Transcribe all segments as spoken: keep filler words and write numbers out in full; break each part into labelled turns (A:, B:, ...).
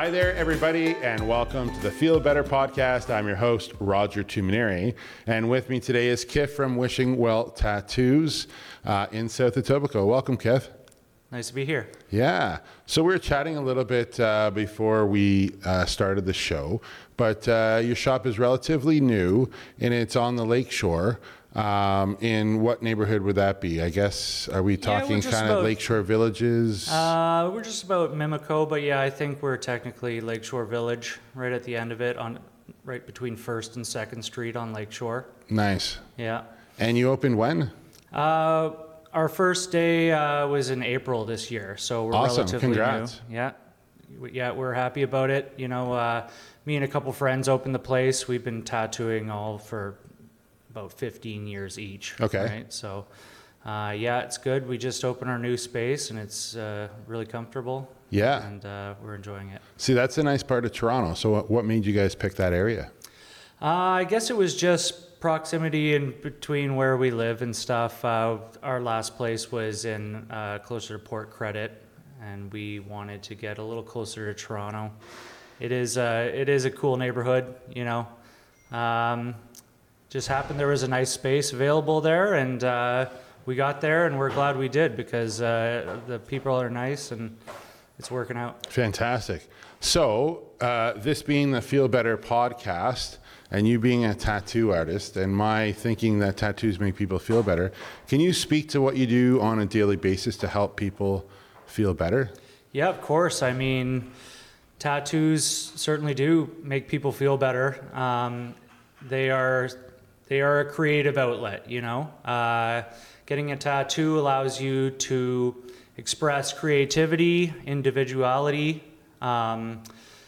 A: Hi there, everybody, and welcome to the Feel Better podcast. I'm your host, Roger Tumineri, and with me today is Kif from Wishing Well Tattoos uh, in South Etobicoke. Welcome, Kif.
B: Nice to be here.
A: Yeah. So we were chatting a little bit uh, before we uh, started the show, but uh, your shop is relatively new, and it's on the Lakeshore. Um, in what neighborhood would that be? I guess, are we talking
B: yeah,
A: kind of Lakeshore Villages?
B: Uh, we're just about Mimico, but yeah, I think we're technically Lakeshore Village, right at the end of it, on right between First and Second Street on Lakeshore.
A: Nice.
B: Yeah.
A: And you opened when?
B: Uh, our first day uh, was in April this year, so we're
A: Awesome.
B: relatively
A: Congrats.
B: new. Yeah. Yeah, we're happy about it. You know, uh, me and a couple friends opened the place. We've been tattooing all for about fifteen years each.
A: Okay.
B: Right. So, uh, yeah, it's good. We just opened our new space and it's uh, really comfortable.
A: Yeah.
B: And uh, we're enjoying it.
A: See, that's a nice part of Toronto. So what, what made you guys pick that area?
B: Uh, I guess it was just proximity in between where we live and stuff. Uh, our last place was in uh, closer to Port Credit, and we wanted to get a little closer to Toronto. It is uh, it is a cool neighborhood, you know. Um, just happened there was a nice space available there, and uh, we got there, and we're glad we did because uh, the people are nice and it's working out.
A: Fantastic. So uh, this being the Feel Better podcast, and you being a tattoo artist, and my thinking that tattoos make people feel better, can you speak to what you do on a daily basis to help people feel better?
B: Yeah, of course. I mean, tattoos certainly do make people feel better. Um, they are they are a creative outlet, you know. Uh, getting a tattoo allows you to express creativity, individuality, um,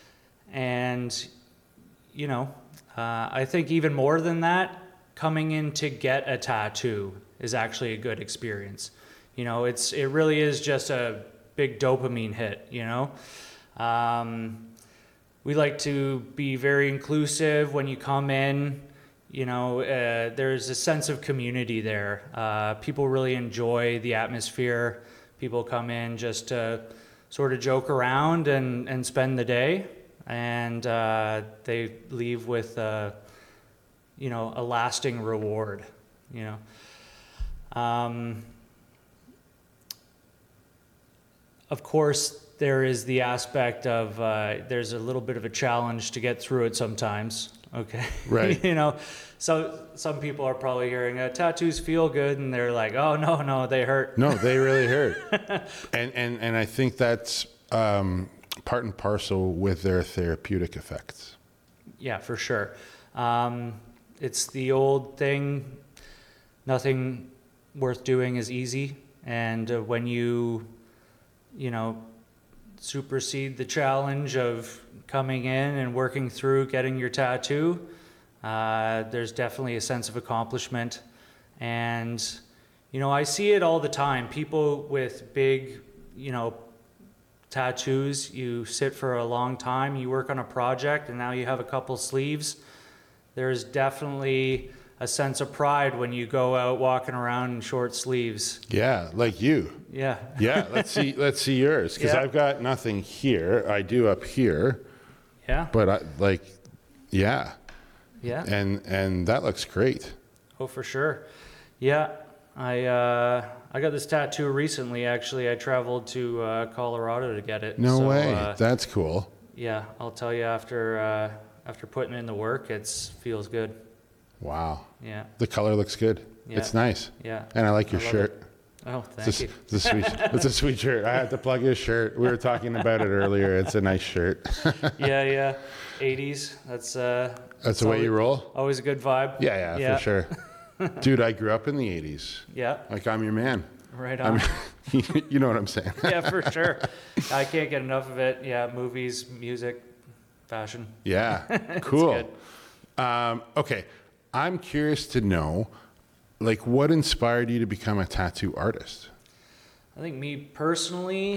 B: and you know, uh, I think even more than that, coming in to get a tattoo is actually a good experience. You know, it's it really is just a big dopamine hit, you know. Um, we like to be very inclusive when you come in. You know, uh, there's a sense of community there. Uh, people really enjoy the atmosphere. People come in just to sort of joke around and, and spend the day, and uh, they leave with, uh, you know, a lasting reward, you know. Um, Of course, there is the aspect of uh, there's a little bit of a challenge to get through it sometimes. Okay,
A: Right.
B: You know, so some people are probably hearing uh, tattoos feel good, and they're like, "Oh no, no, they hurt."
A: No, they really hurt. and and and I think that's um, part and parcel with their therapeutic effects.
B: Yeah, for sure. Um, it's the old thing: nothing worth doing is easy, and uh, when you you know, supersede the challenge of coming in and working through getting your tattoo, uh, there's definitely a sense of accomplishment. And, you know, I see it all the time. People with big, you know, tattoos, you sit for a long time, you work on a project, and now you have a couple sleeves. There's definitely a sense of pride when you go out walking around in short sleeves.
A: Yeah, like you.
B: Yeah.
A: Yeah, let's see let's see yours, because
B: Yeah.
A: I've got nothing here. I do up here,
B: Yeah.
A: but I like, yeah,
B: Yeah.
A: and and that looks great.
B: Oh, for sure. Yeah. I uh, I got this tattoo recently, actually. I traveled to uh, Colorado to get it.
A: No
B: So,
A: way.
B: Uh,
A: That's cool.
B: yeah, I'll tell you after uh, after putting in the work, it feels good.
A: Wow.
B: Yeah.
A: The color looks good.
B: Yeah.
A: It's nice.
B: Yeah.
A: And I like your
B: I love
A: shirt.
B: it. Oh, thank
A: It's a,
B: you.
A: it's a sweet it's a sweet shirt. I had to plug his shirt. We were talking about it earlier. It's a nice shirt.
B: Yeah, yeah. eighties. That's uh.
A: That's the way you roll?
B: Always a good vibe.
A: Yeah, yeah,
B: Yeah.
A: for sure. Dude, I grew up in the eighties.
B: Yeah.
A: Like, I'm your man.
B: Right
A: I'm,
B: on.
A: you know what I'm saying?
B: Yeah, for sure. I can't get enough of it. Yeah, movies, music, fashion.
A: Yeah, cool.
B: good.
A: Um, okay, I'm curious to know, like, what inspired you to become a tattoo artist?
B: I think me personally,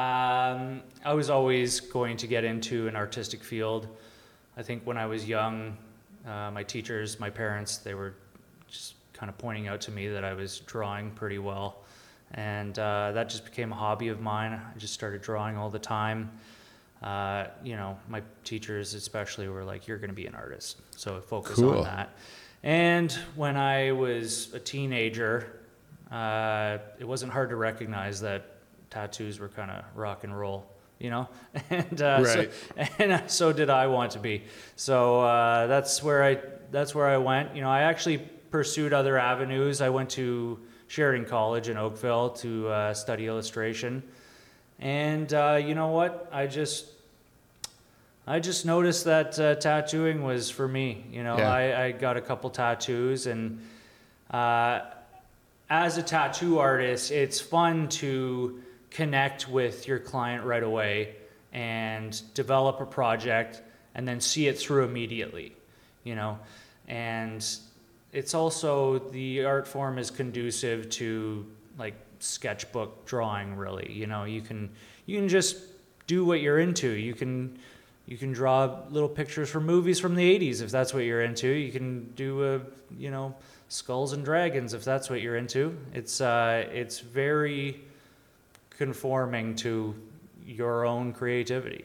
B: um, I was always going to get into an artistic field. I think when I was young, uh, my teachers, my parents, they were just kind of pointing out to me that I was drawing pretty well. And uh, that just became a hobby of mine. I just started drawing all the time. uh, you know, my teachers especially were like, you're going to be an artist, so focus
A: Cool.
B: on that. And when I was a teenager, uh, it wasn't hard to recognize that tattoos were kind of rock and roll, you know, and uh,
A: Right.
B: so, and so did I want to be. So uh, that's where I that's where I went. You know, I actually pursued other avenues. I went to Sheridan College in Oakville to uh, study illustration, and uh, you know what? I just I just noticed that uh, tattooing was for me. You know,
A: Yeah.
B: I, I got a couple tattoos, and uh, as a tattoo artist, it's fun to connect with your client right away and develop a project and then see it through immediately, you know. And it's also, the art form is conducive to like sketchbook drawing, really. You know, you can you can just do what you're into. You can you can draw little pictures from movies from the eighties if that's what you're into. You can do a, you know, skulls and dragons if that's what you're into. It's uh it's very conforming to your own creativity.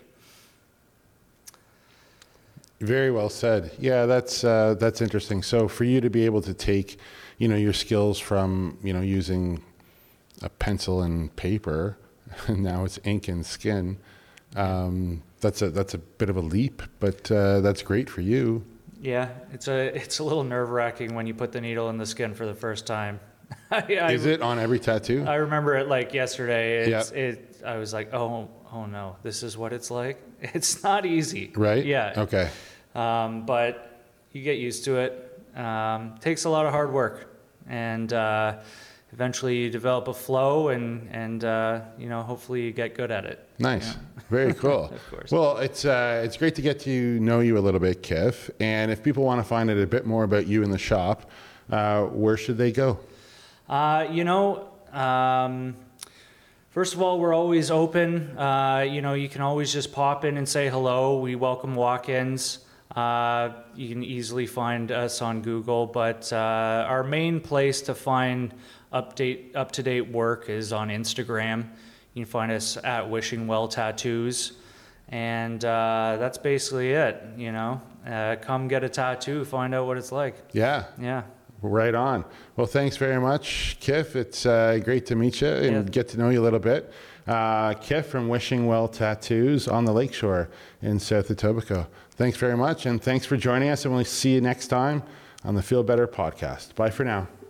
A: Very well said. Yeah, that's uh, that's interesting. So for you to be able to take, you know, your skills from, you know, using a pencil and paper, and now it's ink and skin. Um, that's a that's a bit of a leap, but uh, that's great for you.
B: Yeah, it's a it's a little nerve wracking when you put the needle in the skin for the first time. I, I,
A: Is it on every tattoo?
B: I remember it like yesterday. It's, it I was like, oh oh no, this is what it's like. It's not easy.
A: Right?
B: Yeah.
A: Okay.
B: Um, but you get used to it. Um, takes a lot of hard work, and uh, eventually you develop a flow, and and uh, you know, hopefully you get good at it.
A: Nice.
B: Yeah.
A: Very cool.
B: Of course.
A: Well, it's uh, it's great to get to know you a little bit, Kif. And if people want to find out a bit more about you in the shop, uh, where should they go?
B: Uh, you know, um, first of all, we're always open. Uh, you know, you can always just pop in and say hello. We welcome walk-ins. Uh, you can easily find us on Google, but uh, our main place to find update up-to-date work is on Instagram. You can find us at Wishing Well Tattoos, and uh, that's basically it. You know, uh, come get a tattoo, find out what it's like.
A: Yeah.
B: Yeah.
A: Right on. Well, thanks very much, Kif. It's uh, great to meet you and
B: Yeah.
A: get to know you a little bit. Uh, Kif from Wishing Well Tattoos on the Lakeshore in South Etobicoke. Thanks very much, and thanks for joining us, and we'll see you next time on the Feel Better podcast. Bye for now.